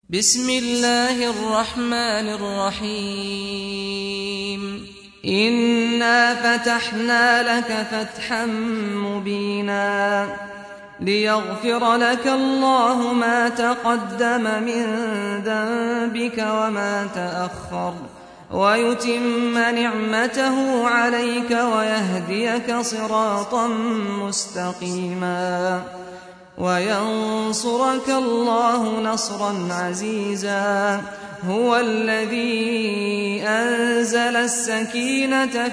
بسم الله الرحمن الرحيم إنا فتحنا لك فتحا مبينا ليغفر لك الله ما تقدم من ذنبك وما تأخر ويتم نعمته عليك ويهديك صراطا مستقيما وينصرك الله نصرا عزيزا هو الذي أنزل السكينة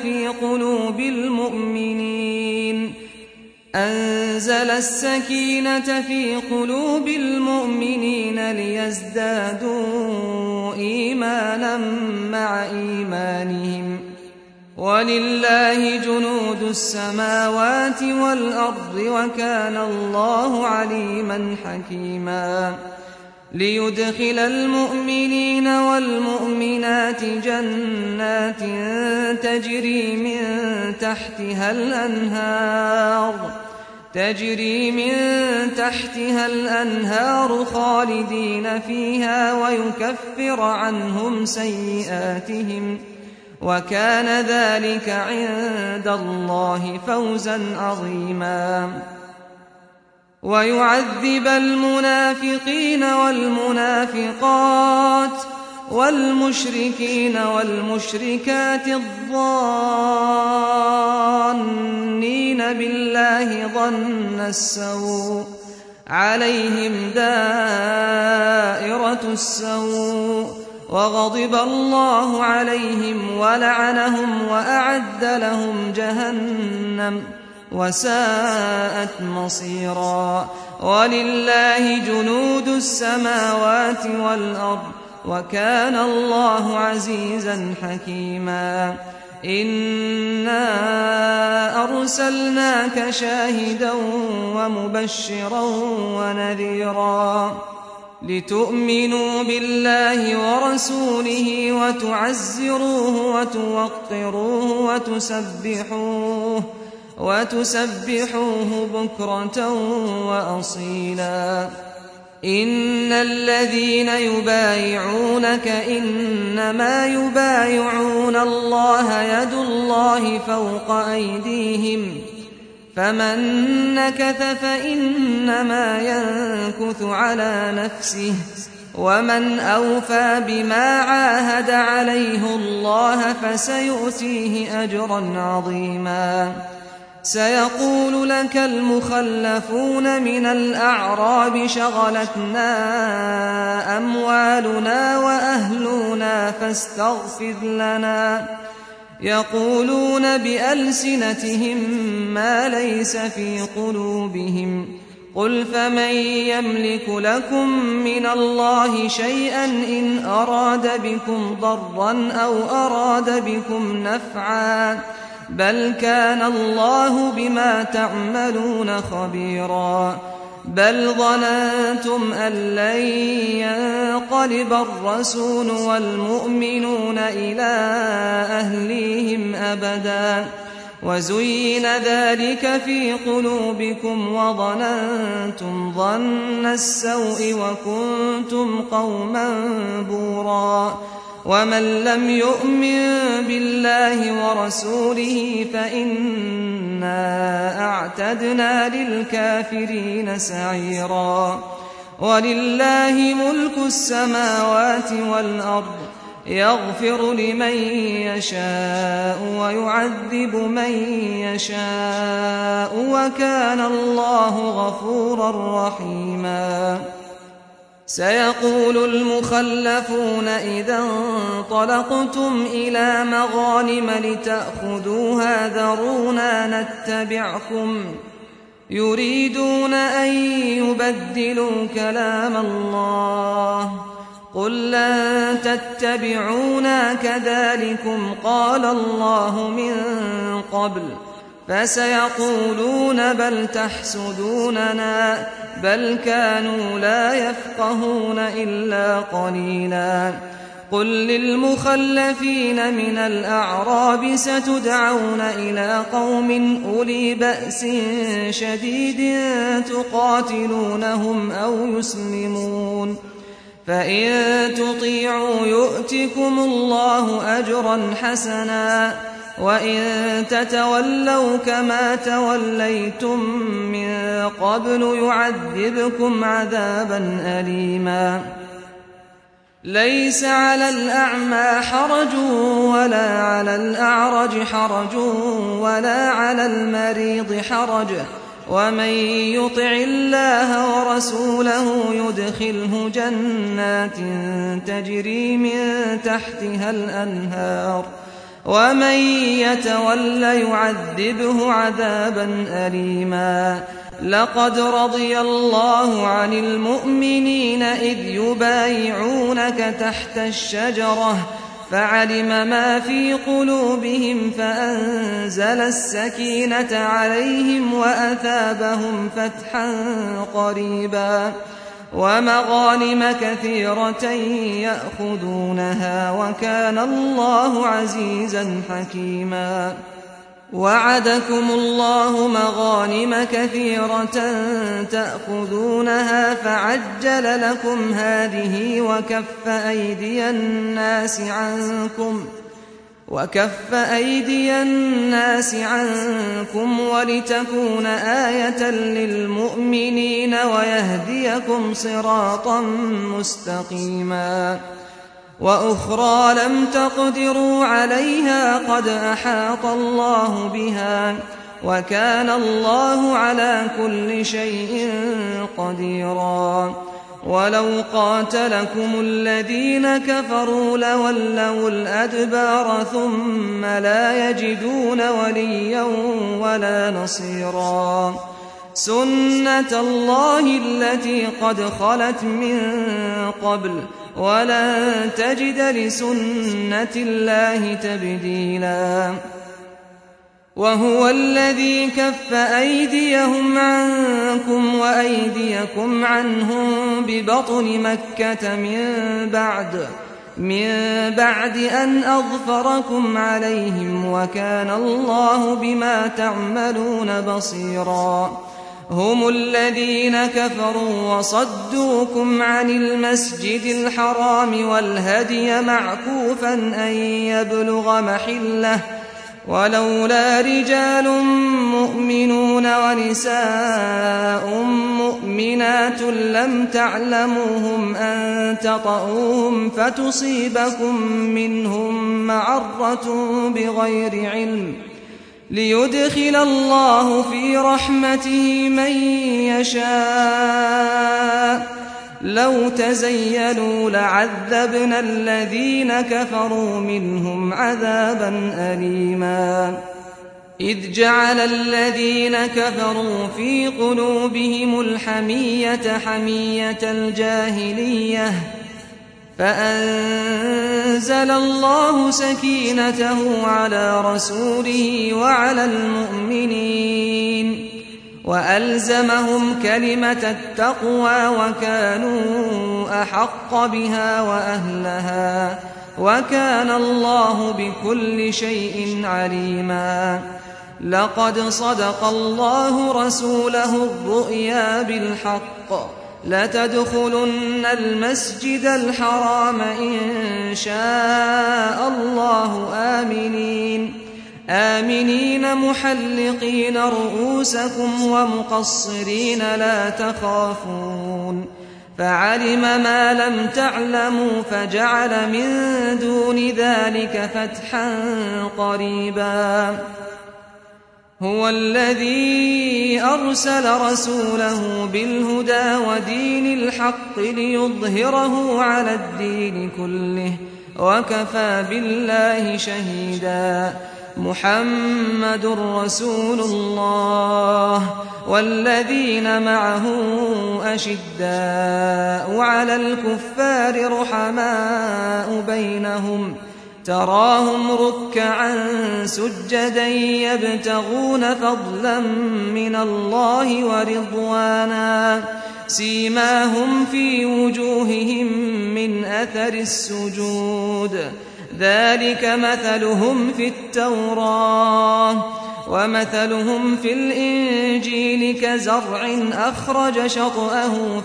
في قلوب المؤمنين ليزدادوا إيمانا مع إيمانهم ولله جنود السماوات والأرض وكان الله عليما حكيما ليدخل المؤمنين والمؤمنات جنات تجري من تحتها الأنهار خالدين فيها ويكفر عنهم سيئاتهم وكان ذلك عند الله فوزا عظيما ويعذب المنافقين والمنافقات والمشركين والمشركات الظانين بالله ظن السوء عليهم دائرة السوء وغضب الله عليهم ولعنهم وأعد لهم جهنم وساءت مصيرا ولله جنود السماوات والأرض وكان الله عزيزا حكيما إنا أرسلناك شاهدا ومبشرا ونذيرا لتؤمنوا بالله ورسوله وتعزروه وتوقروه وتسبحوه بكرة وأصيلا إن الذين يبايعونك إنما يبايعون الله يد الله فوق أيديهم فمن نكث فإنما ينكث على نفسه ومن أوفى بما عاهد عليه الله فسيؤتيه أجرا عظيما سيقول لك المخلفون من الأعراب شغلتنا أموالنا وأهلنا فاستغفر لنا يقولون بألسنتهم ما ليس في قلوبهم قل فمن يملك لكم من الله شيئا إن أراد بكم ضرا أو أراد بكم نفعا بل كان الله بما تعملون خبيرا بل ظننتم أن لن ينقلب الرسول والمؤمنون إلى أهليهم أبدا وزين ذلك في قلوبكم وظننتم ظن السوء وكنتم قوما بورا ومن لم يؤمن بالله ورسوله فإنا أعتدنا للكافرين سعيرا ولله ملك السماوات والأرض يغفر لمن يشاء ويعذب من يشاء وكان الله غفورا رحيما سيقول المخلفون إذا انطلقتم إلى مغانم لتأخذوها ذرونا نتبعكم يريدون أن يبدلوا كلام الله قل لن تتبعونا كذلكم قال الله من قبل فسيقولون بل تحسدوننا بل كانوا لا يفقهون إلا قليلا قل للمخلفين من الأعراب ستدعون إلى قوم أولي بأس شديد تقاتلونهم أو يسلمون فإن تطيعوا يؤتكم الله أجرا حسنا وإن تتولوا كما توليتم من قبل يعذبكم عذابا أليما ليس على الأعمى حرج ولا على الأعرج حرج ولا على المريض حرج ومن يطع الله ورسوله يدخله جنات تجري من تحتها الأنهار ومن يتول يعذبه عذابا أليما لقد رضي الله عن المؤمنين إذ يبايعونك تحت الشجرة فعلم ما في قلوبهم فأنزل السكينة عليهم وأثابهم فتحا قريبا ومغانم كثيرة يأخذونها وكان الله عزيزا حكيما وعدكم الله مغانم كثيرة تأخذونها فعجل لكم هذه وكف أيدي الناس عنكم ولتكون آية للمؤمنين ويهديكم صراطا مستقيما وأخرى لم تقدروا عليها قد أحاط الله بها وكان الله على كل شيء قديرا ولو قاتلكم الذين كفروا لولوا الأدبار ثم لا يجدون وليا ولا نصيرا سنة الله التي قد خلت من قبل ولن تجد لسنة الله تبديلا وهو الذي كف أيديهم عنكم وأيديكم عنهم ببطن مكة من بعد أن أظفركم عليهم وكان الله بما تعملون بصيرا هم الذين كفروا وصدوكم عن المسجد الحرام والهدي معكوفا أن يبلغ محله ولولا رجال مؤمنون ونساء مؤمنات لم تعلموهم أن تطؤوهم فتصيبكم منهم معرة بغير علم ليدخل الله في رحمته من يشاء لو تزيلوا لعذبنا الذين كفروا منهم عذابا أليما إذ جعل الذين كفروا في قلوبهم الحمية حمية الجاهلية فأنزل الله سكينته على رسوله وعلى المؤمنين وألزمهم كلمة التقوى وكانوا أحق بها وأهلها وكان الله بكل شيء عليما لقد صدق الله رسوله الرؤيا بالحق لتدخلن المسجد الحرام إن شاء الله آمنين محلقين رؤوسكم ومقصرين لا تخافون فعلم ما لم تعلموا فجعل من دون ذلك فتحا قريبا هو الذي أرسل رسوله بالهدى ودين الحق ليظهره على الدين كله وكفى بالله شهيدا محمد رسول الله والذين معه أشداء على الكفار رحماء بينهم تراهم ركعا سجدا يبتغون فضلا من الله ورضوانا سيماهم في وجوههم من أثر السجود ذلك مثلهم في التوراة ومثلهم في الإنجيل كزرع أخرج شطأه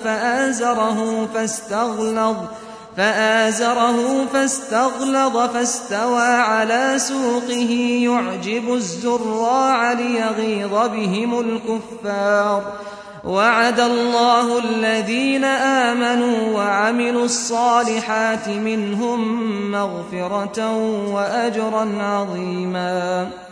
فآزره فاستغلظ فاستوى على سوقه يعجب الزراع ليغيظ بهم الكفار. وعد الله الذين آمنوا وعملوا الصالحات منهم مغفرة وأجرا عظيما.